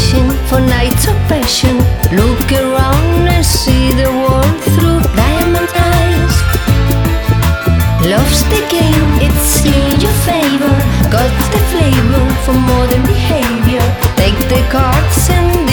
wishing for nights of passion. Look around and see the world through diamond eyes. Love's the game, it's in your favor. Got the flavor for modern behavior. Take the cards and